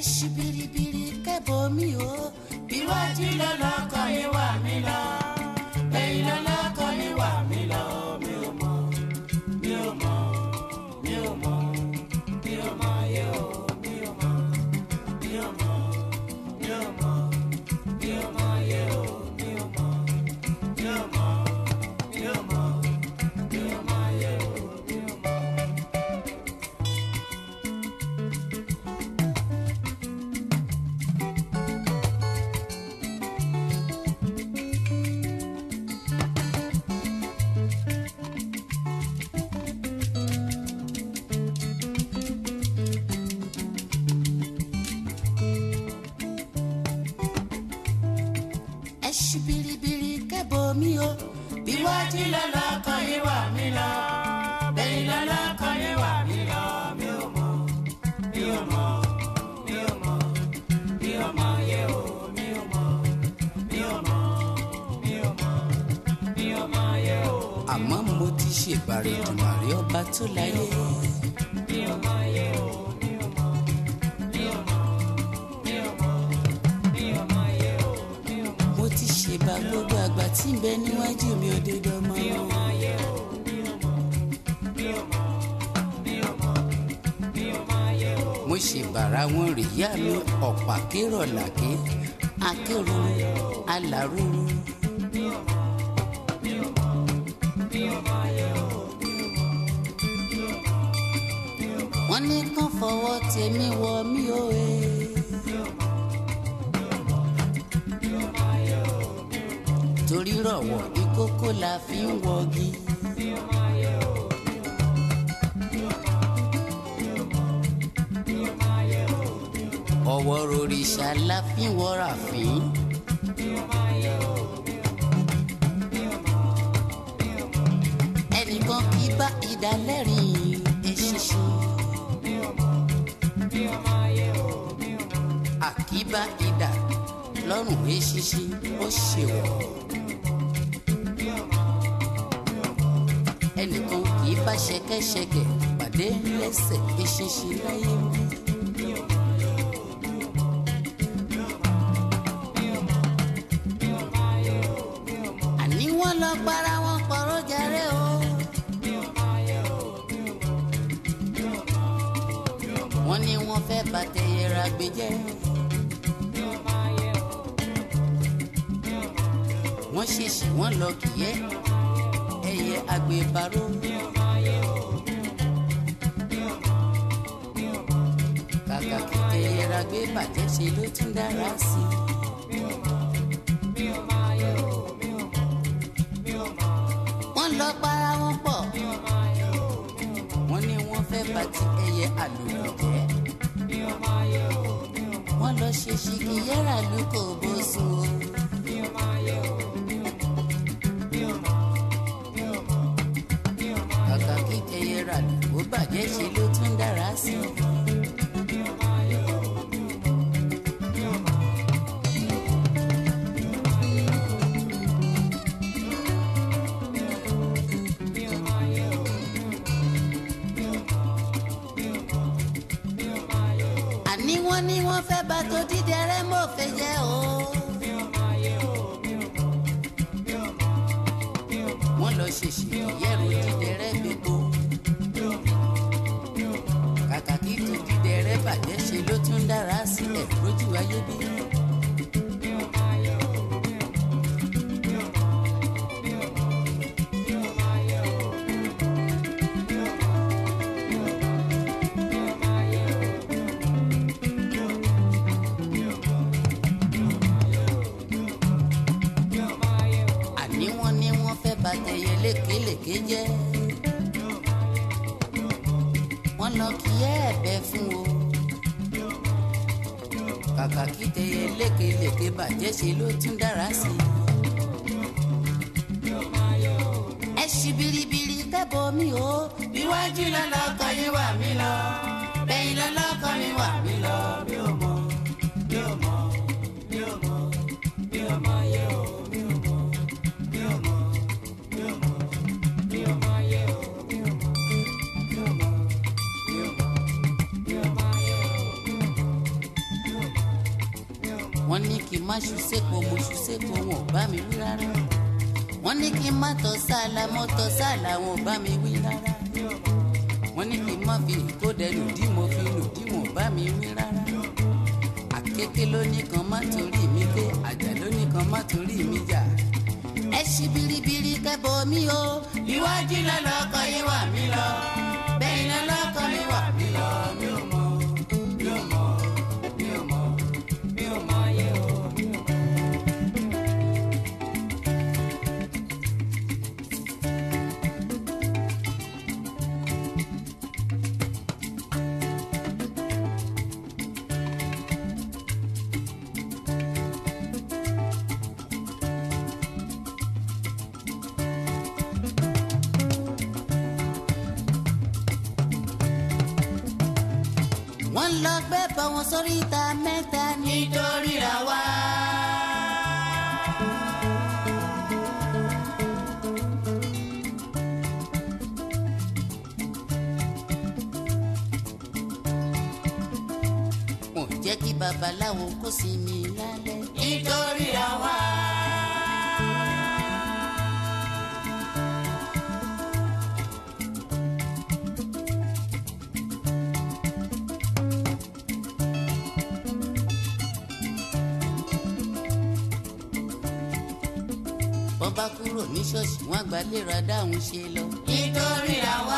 ṣí biribiri kẹ́bọ̀ mi o. Iwájú lọ́lọ́kọ̀ mi wà mí lọ, ẹ̀yìn lọ́lọ́kọ̀ mi wà mí lọ. Mi ò mọ̀, mi ò mọ̀, mi ò mọ̀, mi ò mọ̀ yé o. Mi ò mọ̀, mi ò mọ̀, mi ò mọ̀, mi ò mọ̀ yé o. Mi ò mọ̀, mi ò mọ̀, mi ò mọ̀, mi ò mọ̀ yé o. Mi ò mọ̀. Ẹ ṣí biribiri kẹ́bọ̀ mi o. Iwájú lọ́lọ́kọ̀ yín wà mí lọ, ẹ̀yìn lọ́lọ́kọ̀ yín wà mí lọ. Mi ò mọ̀, mi ò mọ̀, mi ò mọ̀, mi ò mọ̀ yé o. Mi ò mọ̀, mi ò mọ̀, mi ò mọ̀, mi ò mọ̀ yé o. Àmọ́ mo ti ṣèbàrẹ̀ Èdùmàrè ọba tó láyé. Mi ò mọ̀ yé o. Mi ò mọ̀, mi ò mọ̀, mi ò mọ̀, mi ò mọ̀ yé o. Mi ò mọ̀. Mo ti ṣèbà gbogbo àgbà tí ń bẹ níwájú mi ò dédé ọmọ wọn. Mi ò mọ̀ yé o. Mi ò mọ̀, mi ò mọ̀, mi ò mọ̀, mi ò mọ̀ yé o. Mo ṣèbàrà wọn rìyá mi ọ̀pá kérò làké akérò alárúurú. Mi ò mọ̀, mi ò mọ̀, mi ò mọ̀ yé o. Mi ò mọ̀, mi ò mọ̀, mi ò mọ̀. Wọ́n ní kán fọwọ́ tèmi wọ mí o e. Mi ò mọ̀, mi ò mọ̀, mi ò mọ̀ yé o. Mi ò mọ̀. Torí rọ̀wọ̀ ìkókó la fi ń wọgi. Mi ò mọ̀ yé o. Mi ò mọ̀, mi ò mọ̀, mi ò mọ̀, mi ò mọ̀ yé o. Mi ò mọ̀. Ọwọ́ rorìṣà la fi ń wọra fín. Mi ò mọ̀ yé o. Mi ò mọ̀, mi ò mọ̀, mi ò mọ̀. Ẹnìkan kì í bá ìdálẹ́rìn eṣinṣin. Mi ò mọ̀, mi ò mọ̀ yé o. Mi ò mọ̀. Àkíbá idà lọ́rùn eṣinṣin ó ṣèwọ̀. Mi ò mọ̀, mi ò mọ̀. Ẹnìkan kì í bá ṣẹ̀kẹ̀ṣẹ̀kẹ̀ pàdé lẹ́sẹ̀ eṣinṣin láyé mi. Mi ò mọ̀ yé o. Mi ò mọ̀, mi ò mọ̀, mi ò mọ̀, mi ò mọ̀ yé o. Mi ò mọ̀. Àní wọ́n lọ para wọn pọ̀rọ̀ jàre o. Mi ò mọ̀ yé o. Mi ò mọ̀, mi ò mọ̀, mi ò mọ̀. Wọ́n ní wọ́n fẹ́ bàtẹ̀yẹra gbé jẹ́. Mi ò mọ̀ yé o. Mi ò mọ̀, wọ́n ṣèṣì wọ́n lọ kìyẹ́ ẹyẹ agbèbárò. Mi ò mọ̀ yé o. Mi ò mọ̀, mi ò mọ̀. Kàkà kí tẹ̀yẹra gbé bàjẹ́ ṣe ló tún dára sí i. Mi ò mọ̀, mi ò mọ̀ yé o. Mi ò mọ̀, mi ò mọ̀. Wọ́n lọ para wọn pọ̀. Mi ò mọ̀ yé o. Mi ò mọ̀. Wọ́n ní wọ́n fẹ́ bá ti ẹyẹ àlùkò jẹ́. Mi ò mọ̀ yé o. Mi ò mọ̀. Wọ́n lọ ṣe ṣìkì yẹ́rà lóko bó sùn o. Mi ò mọ̀ yé o. Mi ò mọ̀, mi ò mọ̀, mi ò mọ̀, mi ò mọ̀. Kàkà kí tẹ̀yẹra ló bàjẹ́ ṣe ló tún dára sí i. Mi ò mọ̀ yé o. Mi ò mọ̀, mi ò mọ̀, mi ò mọ̀, mi ò mọ̀ yé o. Mi ò mọ̀, mi ò mọ̀ yé o. Mi ò mọ̀, mi ò mọ̀, mi ò mọ̀ yé o. Àní wọ́n ní wọ́n fẹ́ bá tó dídẹrẹ́ mọ́ fẹ́ jẹ́ o. Mi ò mọ̀ yé o. Mi ò mọ̀, mi ò mọ̀, mi ò mọ̀. Wọ́n lọ ṣèṣì yẹ̀rù dídẹrẹ́ gbogbo. Mi ò mọ̀, mi ò mọ̀. Kàkà kí tó dídẹrẹ́ bàjẹ́ ṣe ló tún dára sílẹ̀ lójú ayé bí. Mi ò mọ̀ yé o. Mi ò mọ̀, mi ò mọ̀, mi ò mọ̀, mi ò mọ̀ yé o. Mi ò mọ̀, mi ò mọ̀, mi ò mọ̀, mi ò mọ̀ yé o. Mi ò mọ̀, mi ò mọ̀, mi ò mọ̀, mi ò mọ̀ yé o. Mi ò mọ̀, mi ò mọ̀ yé o. Àní wọ́n ní wọ́n fẹ́ bá tẹyẹ lékelèké jẹ́. Wọ́n lọ kí ẹ̀bẹ̀ fún o. Kàkà kí tẹyẹ lékelèké bàjẹ́ ṣe ló tún dára sí i. Ẹ ṣí biribiri kẹ́bọ̀ mi o. Iwájú lọ́lọ́kọ̀ yín wà mí lọ, ẹ̀yìn lọ́lọ́kọ̀ mi wà mí lọ. Mi ò mọ̀, mi ò mọ̀, mi ò mọ̀, mi ò mọ̀ yé o. Mi ò mọ̀, mi ò mọ̀, mi ò mọ̀, mi ò mọ̀ yé o. Mi ò mọ̀, mi ò mọ̀, mi ò mọ̀, mi ò mọ̀ yé o. Mi ò mọ̀, wọ́n ní kí n má ṣu sépo mo ṣu sépo wọn ò bá mi wí rárá. wọ́n ní kí n má tọ̀ sáàlà mo tọ̀ sáàlà wọn ò bá mi wí rárá. wọ́n ní kí n má fi ìkódẹ lòdì mo fi lòdì wọn ò bá mi wí rárá. àkékè ló ní kan má torí mi gbé àjà ló ní kan má torí mi jà. ẹ ṣí biribiri kẹ́bọ̀ mi o iwájú lọ́lọ́kọ̀ yín wà mí lọ bẹ́ẹ̀ lọ́lọ́kọ̀ mi wà mí lọ mi ò mọ̀ mi ò mọ̀ mi ò mọ̀ mi ò mọ̀ yé o mi ò mọ̀. wọ́n lọ gbé bọ̀ wọn sórí ìta mẹ́ta nítorí ra wá. mo jẹ́ kí babaláwo kó sinmi lálẹ́ nítorí ra wá. wọ́n bá kúrò ní ṣọ́ọ̀ṣì wọ́n àgbà lè ra dáhùn ṣe lọ nítorí àwa.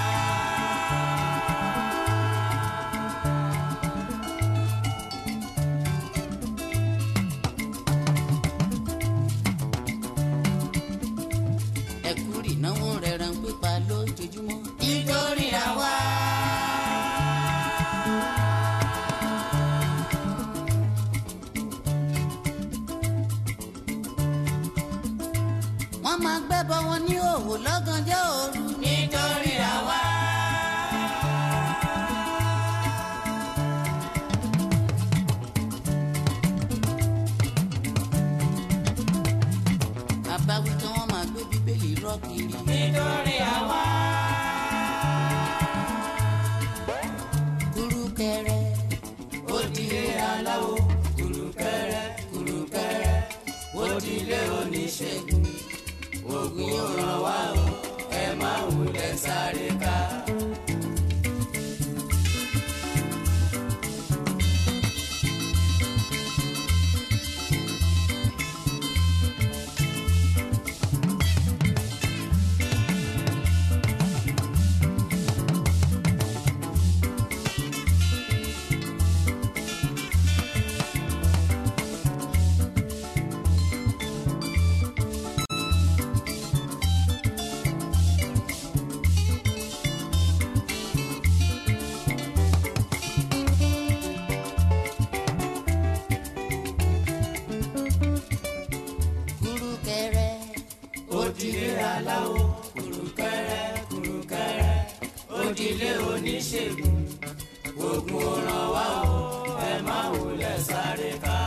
ẹ̀kú ìnáwó rẹ̀ ran pípa lójoojúmọ́ nítorí àwa. wọ́n máa gbẹ́bọ wọn ní òwò lọ́gànjọ́ òru nítorí àwa. àbáwí tí wọ́n máa gbé bíbélì rọ́ kiri nítorí àwa. kùrùkẹrẹ ó dilé aláwo kùrùkẹrẹ kùrùkẹrẹ ó dilé oníṣègùn. ogun yóò ràn wá o ẹ má wulẹ̀ sáré ká. òdìlé aláwo kùrùkẹrẹ kùrùkẹrẹ òdìlé oníṣègùn ogun ràn wá o ẹ má wulẹ̀ sáré ká.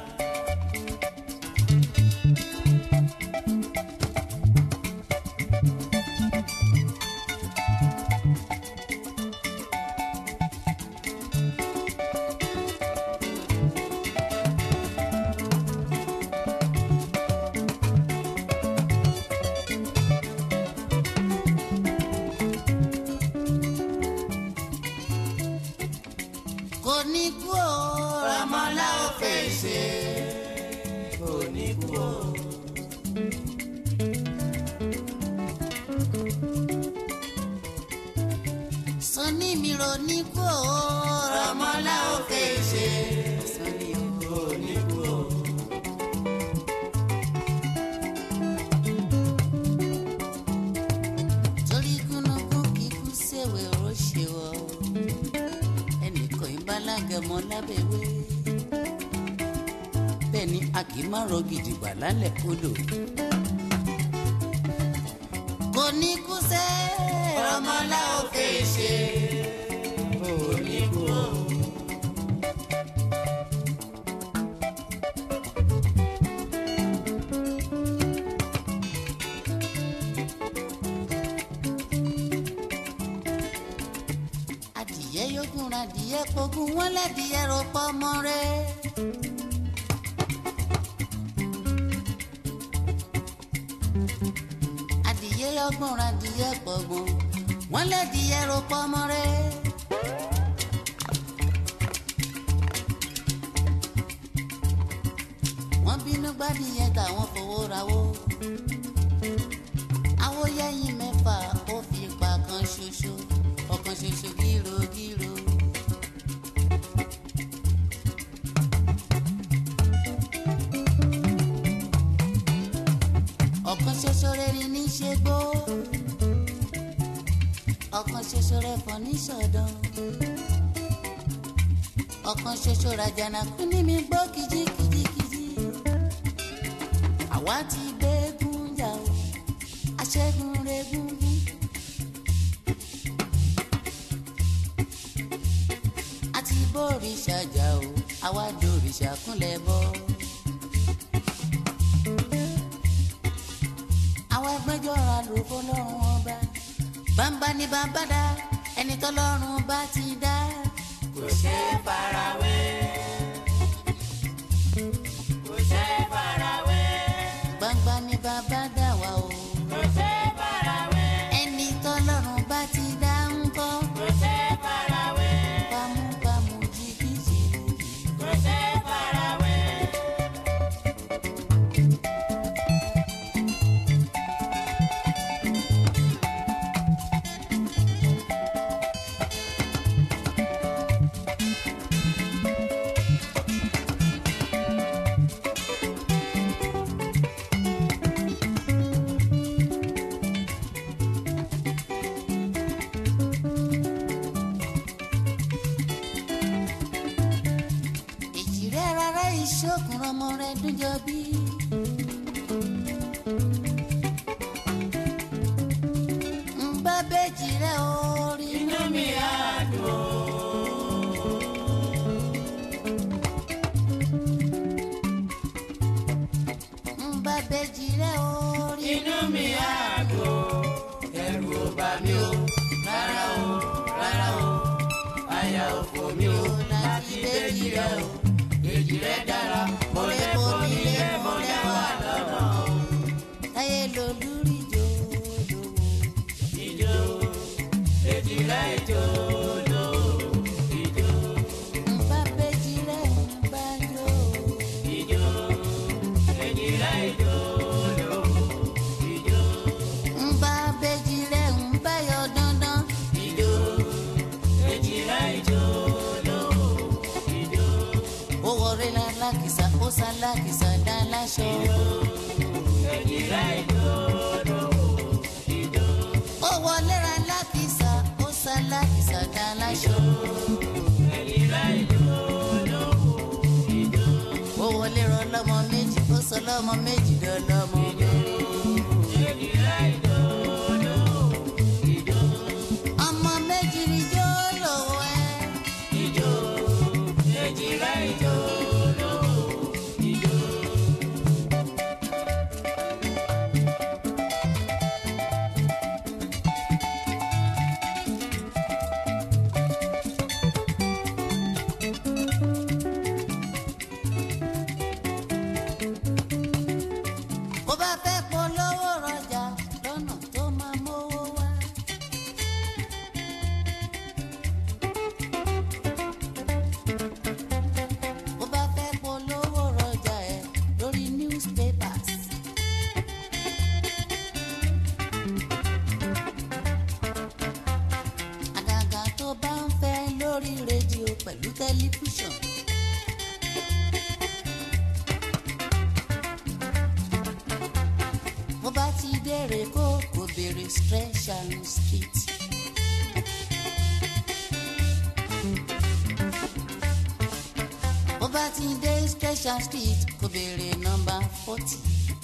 kò ní kú o Rọ̀mọ́lá ò fèsì kò ní kú o. Sọ́ni mi ro ní kú o Rọ̀mọ́lá ò fèsì Sọ́ni kò ní kú o. torí kúnnùkún kíkú sèwé ó ṣe wọ́ alágẹmọ lábẹ́wé bẹ́ẹ̀ ni a kì í má rọ gidigba lálẹ́ odò. kò ní kú sẹ́ Rọ̀mọ́lá ò fèsì kò ní kú o. adìyẹ yógùn adìyẹ pogun wọn ládìyẹ rọpò ọmọ rẹ̀ dọ́gbọ́n ra díẹ̀ pọ̀gbọ́n wọ́n lé díẹ̀ ro pọ́mọ́ rẹ̀. wọ́n bínú gbádìyẹ táwọn fowó rawó. awóyẹ́yìn mẹ́fà ó fi ipa kan ṣoṣo ọ̀kan ṣoṣo gírogíro. ọ̀kan ṣoṣo rere ní ṣe gbó ọ̀kan ṣoṣo rẹ̀ fọ́ ní ṣọ̀dán ọ̀kan ṣoṣo rajana kú ní mi gbó kìjikìjikìji. àwa ti gbẹ́gun jà o aṣẹ́gun regúngún. a ti bórìṣà jà o àwa dòrìṣà kúnlẹ̀ bọ́. àwọn ẹgbẹ́jọ́ra ló kó lọ́rùn ọba bàbá ní bàbá dá ẹni tọ́lọ́run bá ti dá. kò ṣe é farawé kò ṣe é farawé. gbangba ní bàbá dá wa o. kò ṣe é farawé. ẹni tọ́lọ́run bá ti dá ń kọ́. kò ṣe é farawé. bámúbámú jìgìjì. kò ṣe é farawé. ìṣòkùn ọmọ rẹ̀ dúnjọ bí. ń bá bẹ́jì rẹ̀ orí inú mi á dùn. ń bá bẹ́jì rẹ̀ orí inú mi á dùn. ẹ̀rù ò bà mí o rárá o rárá o àyà ò fò mí o láti bẹ́jì rẹ̀ o. èjì rẹ̀ dára mọ̀lẹ́ kò nílé mọ̀lẹ́ wà lọ́nà o. táyé lolúrí jò lówó. ìjò èjì rẹ̀ jò lówó. ìjò nbà bèjì rẹ̀ nbà jò. ìjò èjì rẹ̀ jò lówó. ìjò nbà bèjì rẹ̀ nbà yọ dandan. ìjò èjì rẹ̀ jò lówó. ó wọlé lálákìsà ó sálákìsà dá láṣọ. èjì rẹ̀ ìjòló ìjò. ó wọlé lálákìsà ó sálákìsà dá láṣọ. èjì rẹ̀ ìjòló ìjò. ó wọlé rọlọ́mọ méjì ó sọ lọ́mọ méjì dọ́lọ́mọ méjì. èjì rẹ̀ ìjòló ìjò. ọmọ méjì ni jòló ẹ. ìjò èjì rẹ̀ ìjòló ìjò. bó bá fẹ́ polówó rọjà lọ́nà tó máa mówó wá. bó bá fẹ́ polówó rọjà ẹ̀ lórí newspapers. àgàgà tó bá ń fẹ́ lórí rédíò pẹ̀lú tẹlifíṣàn. bó bá ti dèrè kó kò béèrè Streisand Street. bó bá ti dé Streisand Street kò béèrè nọ́mbà 40.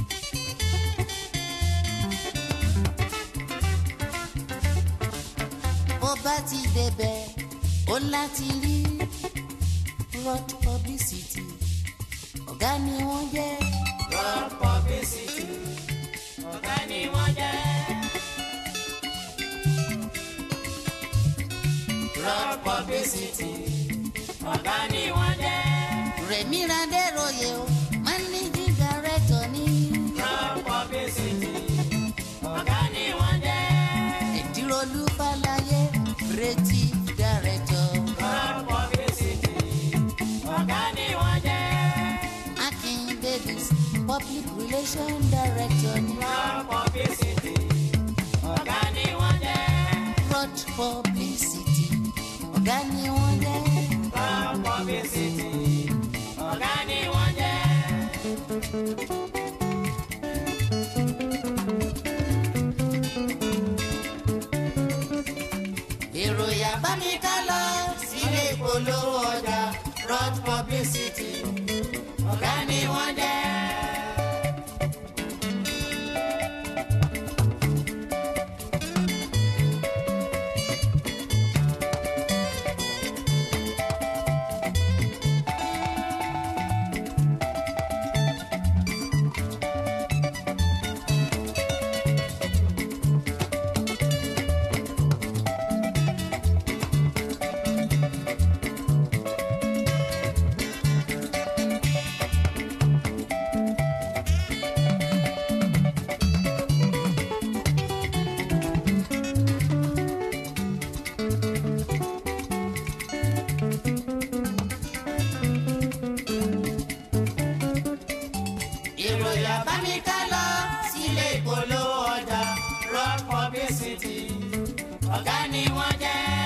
bó bá ti débẹ̀ ó láti rí Road Publicity ọ̀gá ni wọ́n jẹ́. Road Publicity ọ̀gá ni wọ́n jẹ́. Road Publicity ọ̀gá ni wọ́n jẹ́. Rẹ̀mí Adéròyè o managing director ní. Road Publicity ọ̀gá ni wọ́n jẹ́. communication director ni. Road publicity ọ̀gá ni wọ́n jẹ́. Road publicity ọ̀gá ni wọ́n jẹ́. Road publicity ọ̀gá ni wọ́n jẹ́. ìròyìn àbámíká lọ sílé ìpolówó ọjà Road publicity ọ̀gá ni wọ́n jẹ́. ìròyìn àbámíká lọ sílé ìpolówó ọjà Road publicity ọ̀gá ni wọ́n jẹ́.